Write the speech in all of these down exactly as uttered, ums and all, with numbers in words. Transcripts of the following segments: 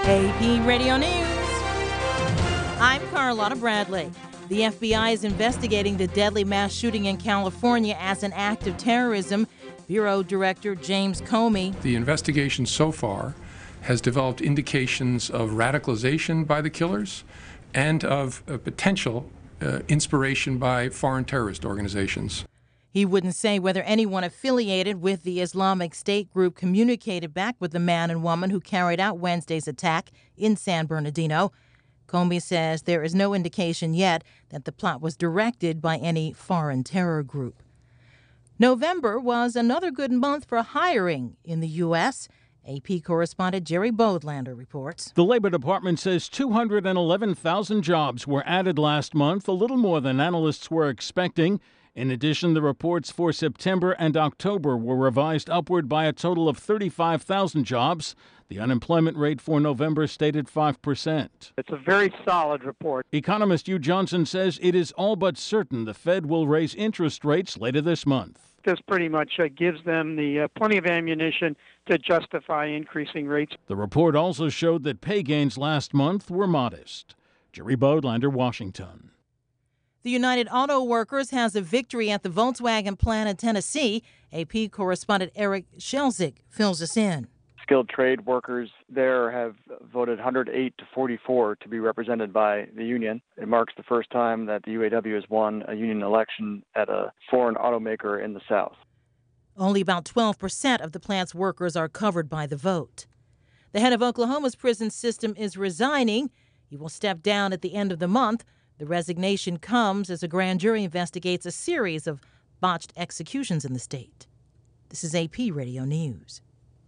A P Radio News. I'm Carlotta Bradley. The F B I is investigating the deadly mass shooting in California as an act of terrorism. Bureau Director James Comey. The investigation so far has developed indications of radicalization by the killers and of uh, potential uh, inspiration by foreign terrorist organizations. He wouldn't say whether anyone affiliated with the Islamic State group communicated back with the man and woman who carried out Wednesday's attack in San Bernardino. Comey says there is no indication yet that the plot was directed by any foreign terror group. November was another good month for hiring in the U S A P correspondent Jerry Bodlander reports. The Labor Department says two hundred eleven thousand jobs were added last month, a little more than analysts were expecting. In addition, the reports for September and October were revised upward by a total of thirty-five thousand jobs. The unemployment rate for November stayed at five percent. It's a very solid report. Economist Hugh Johnson says it is all but certain the Fed will raise interest rates later this month. This pretty much uh, gives them the uh, plenty of ammunition to justify increasing rates. The report also showed that pay gains last month were modest. Jerry Bodlander, Washington. The United Auto Workers has a victory at the Volkswagen plant in Tennessee. A P correspondent Eric Shelzik fills us in. Skilled trade workers there have voted one hundred eight to forty-four to be represented by the union. It marks the first time that the U A W has won a union election at a foreign automaker in the South. Only about twelve percent of the plant's workers are covered by the vote. The head of Oklahoma's prison system is resigning. He will step down at the end of the month. The resignation comes as a grand jury investigates a series of botched executions in the state. This is A P Radio News.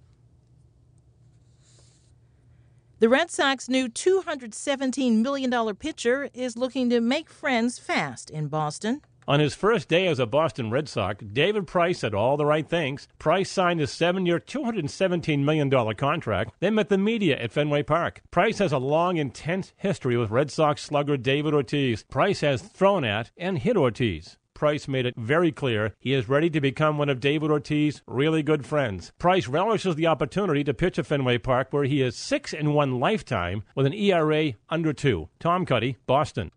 The Red Sox' new two hundred seventeen million dollars pitcher is looking to make friends fast in Boston. On his first day as a Boston Red Sox, David Price said all the right things. Price signed a seven-year, two hundred seventeen million dollars contract, then met the media at Fenway Park. Price has a long, intense history with Red Sox slugger David Ortiz. Price has thrown at and hit Ortiz. Price made it very clear he is ready to become one of David Ortiz's really good friends. Price relishes the opportunity to pitch at Fenway Park, where he is six and one lifetime with an E R A under two. Tom Cuddy, Boston.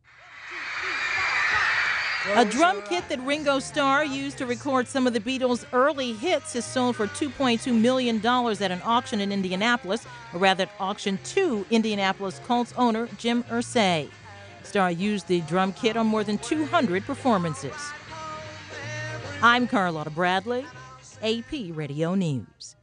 A drum kit that Ringo Starr used to record some of the Beatles' early hits is sold for two point two million dollars at an auction in Indianapolis, or rather at auction to Indianapolis Colts owner Jim Irsay. Starr used the drum kit on more than two hundred performances. I'm Carlotta Bradley, A P Radio News.